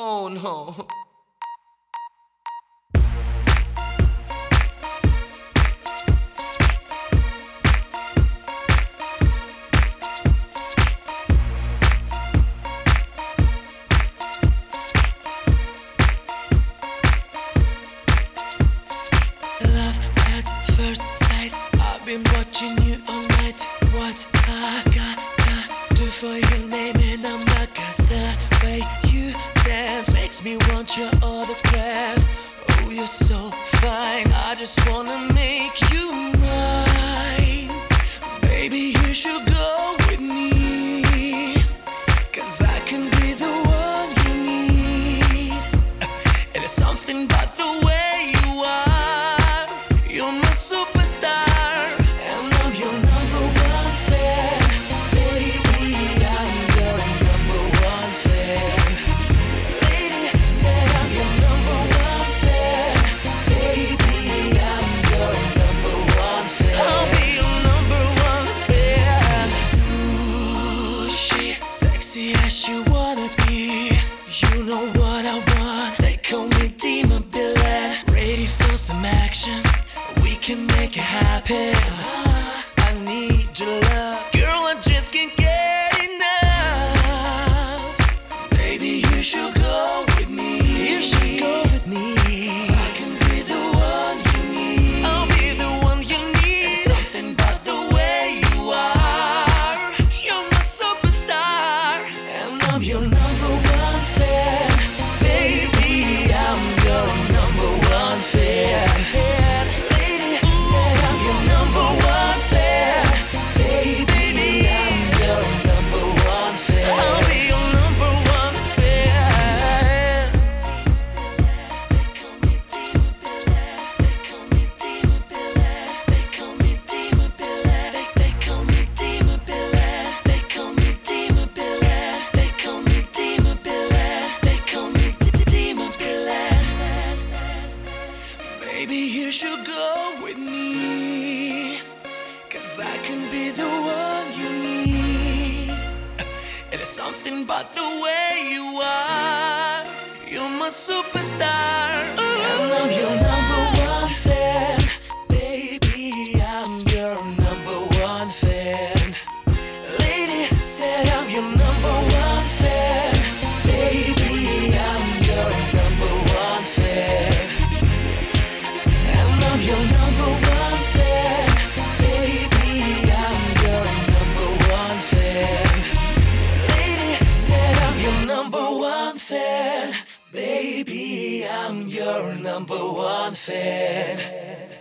Oh no. Love at first sight. I've been watching you all night. What I gotta do for you, name and number? 'Cause the way you dance makes me want your autograph. Oh, you're so fine. I just wanna make you mine. Baby, you should go with me, 'cause I can be the one you need. And there's something about the way you are. You're my superstar, and I'm your number one fan. Baby, I'm your number one fan. Lady said I'm your number one fan. Baby, I'm your number one fan. I'll be your number one fan. Ooh, she sexy as she wanna be. You know what I want. They call me Demon Bilal. Ready for some action? We can make it happen. I need your love, girl. I just can't get enough. Baby, you should go with me. You should go with me. I can be the one you need. I'll be the one you need. And something about the way you are. You're my superstar, and I'm your number one fan. Baby, I'm your number one fan. Lady said I'm your number one fan. Baby, I'm your number one fan. I'll be your number one fan. They call me Demon Bilal. They call me Demon Bilal. They call me Demon Bilal. They call me Demon Bilal. They call me Demon Bilal. They call me Demon Bilal. They call me Demon Bilal. Baby, you should go with me, 'cause I can be the one you need. And there's something about the way you are. You're my superstar, and I'm your number one fan. Baby, I'm your number one fan. Lady said I'm your number one fan. Baby, I'm your number one fan. And I'm your number one fan. Baby, I'm your number one fan. Lady said I'm your number one fan. Baby, I'm your number one fan.